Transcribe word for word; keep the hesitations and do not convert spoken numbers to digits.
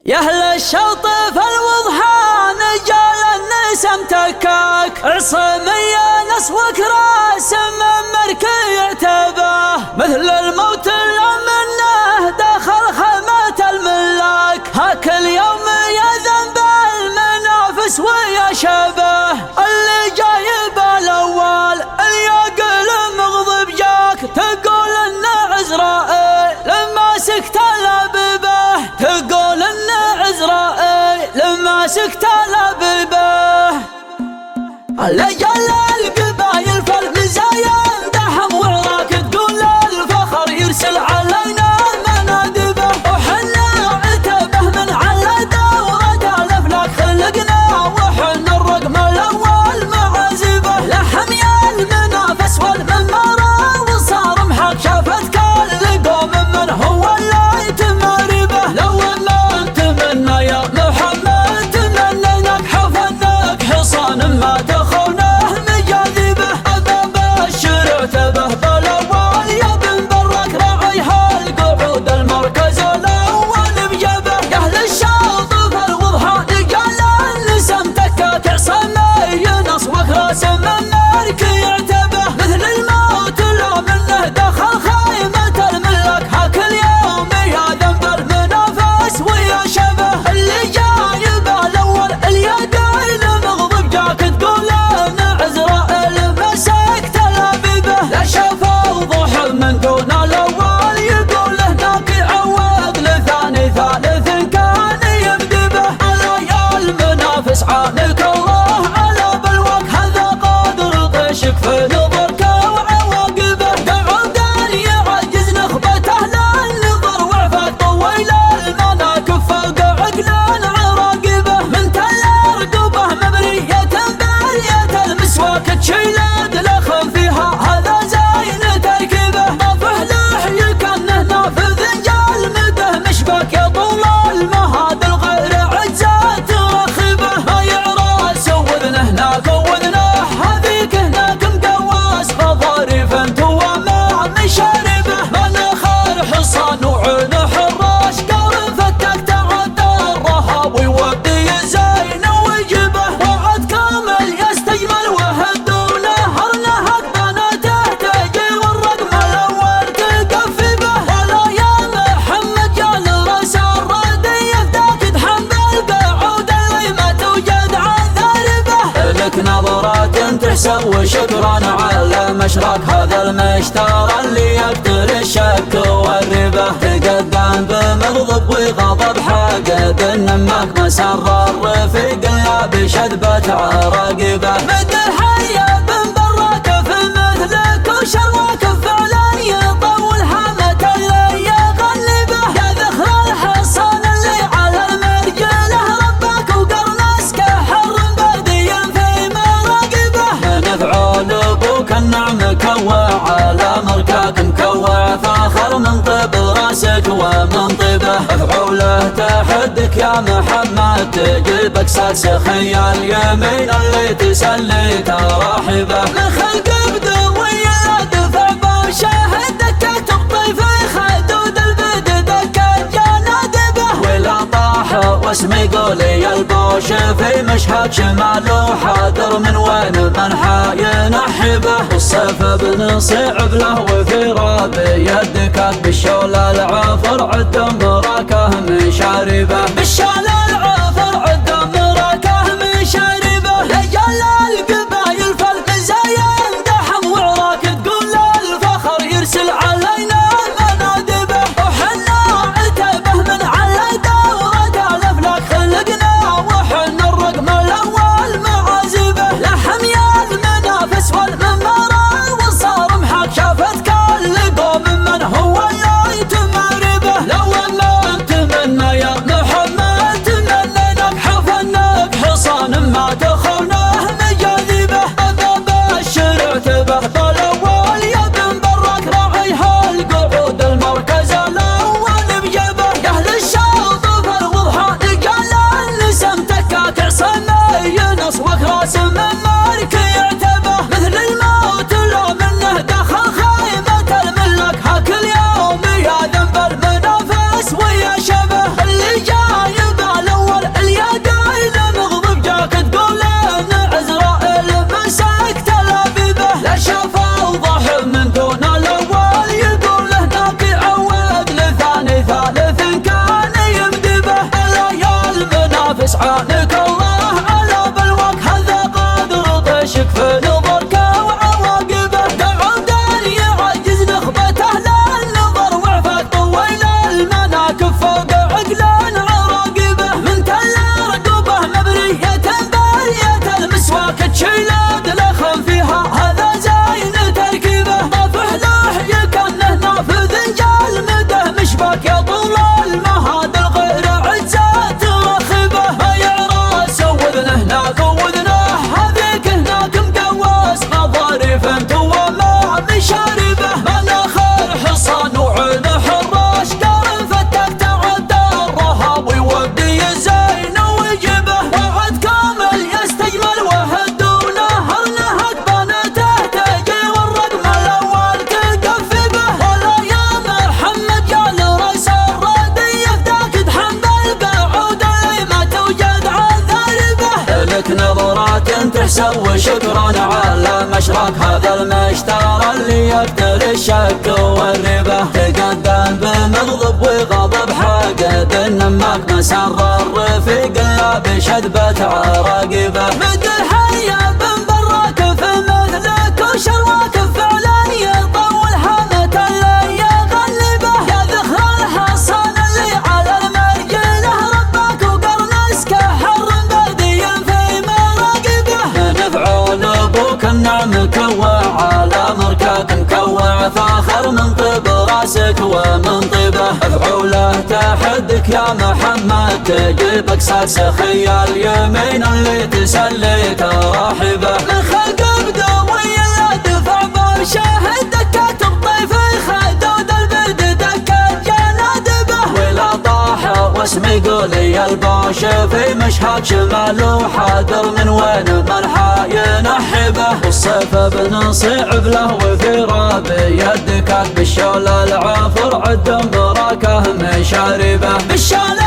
يا اهل الشوط فالوضحى نجال النسم تكاك عصمية نصوك راس من مركي يعتبه مثل الموت منه داخل خيمة الملاك هاك اليوم يا ذنب المنافس ويا شبه اللي جايب الاول الياقل مغضب جاك تقول ان عزرائيل لما سكت لببه تقول ان عزرائيل لما سكت لببه الليال القبايل فالمزايا دحم وعراك تقول الفخر يرسل علينا منادبه وحنا عتبه من على دورة الافلاك خلقنا وحنا الرقم الاول معازبه لحم يا المنافس والممارة وصار محاك شافت كل قوم من هو اللي يتماري به لو ما نتمنى يا محمد تمنيناك حفناك حصان ما تخونه مجاذبه أبا بشر اعتبه بالاول يا بن برك راعيها القعود المركز الاول بجبه يا اهل الشوط فالوضحى نقال النسم تكاك عصمي نصوك راس من مركي يعتبه مثل الموت لو منه دخل خيمة الملاك هاك اليوم يا ذنب المنافس ويا شبه اللي جايب الاول اليدين مغضب جاك تقول ان عزرائيل مسكت لبيبه لا شاف وضوح من دون الاول يقول هناك يعوض لثاني ثالث كان يبدبه على يا المنافس عانك الله على بلوك هذا قادر طيشك في نظرك وعواقبه قعود يعجز نخبته للنظر وعفاك طويل المناكف فوق عقل عراقبه من تل رقبه مبرية برية المسواك تشيل دلخ فيها هذا زين تركيبه طافح لحي كانه نافذ جال مده مشبك يا طول المهاد الغير عجزات رخيبه ما يعرى سوذن هناك وذنه هذيك هناك مقواس غضاريف انت وما مشاربه منخر حصان وعين حراش قارن فتك تعدى الرهاوي ودي زين وجبه وعد كامل يستجمل وهدوا نهر نهك بناته تجي والرقم الاول تقفبه ولا يا محمد جال راس الردي يفداك تحمل قعود اللي ما توجد عذاربه لك نظرات تحسب وشكرا على مشرك هذا المشتار اللي يقتل الشك والربه تقدم بمغضب وغضب حاقد انمك مسر الرفيق الا بشذبة عراقبه مد الحية بن براك في مثلك وشرواك فعلا يطول حامة اللي يغلبه يا ذخر الحصان اللي على المرجله ربك وقرنسك حر بديا في مراقبه نفعل ابوك النعم مكوع على مركاك مكوع فاخر من طب راسك ومن طبه افعوله تحدك يا محمد تجيبك ساس خيال اليمين اللي تسلي تراحبه من خلق بدوية دفع بوشاهد دكك تبطي في خدود البد دكك جنادبه ولا طاح واسمي قولي البوش في مشهد شمال حاضر من وين منحى ينحبه الصيف بن صعب له وفي رابي يدكك بالشول العافر عد مراكه من شاربه بالشول العافر عد مراكه من شاربه رجال القبايل فالمزايا دحم وعراك تقول الفخر يرسل علينا منادبه وحنا عتبه من على دورة الافلاك خلقنا وحنا الرقم الاول معازبه لحم يا المنافس والممارة وصار محاك شافت كل قوم من هو اللي يتماربه لو ما نتمنى يا محمد انت تحسب وشكرا على مشرك هذا المشترى اللي يقتل الشك والربا. تقدم بمغضب وغضب حاقد النماك مسر الرفيق الا بشذبة عراقبه. مد الحياة بن براك في مثلك وشرواك فعلا يطول حامة اللي يغلبه. يا ذخر الحصان اللي على المرجله ربك وقرنس كحر بدي في مراقبه. نفعول ابوك النعم مكوع على مركاك مكوع فاخر من طيب راسك ومن طيبه. افعوله تحدك يا محمد تجيبك صار سخي اليمين اللي تسلي تراحبه. من خلق بدوي لا دفع باب شاهد دكات الطيف خدود البرد دكات جنادبه. ولا طاح واسم يقولي البوش في مشهد شمال وحاضر من وين مرحى ينحبه. والصيف بنصيعب له وفي رابي يدكات بالشول العفر عد براكه مشاربه. بالشول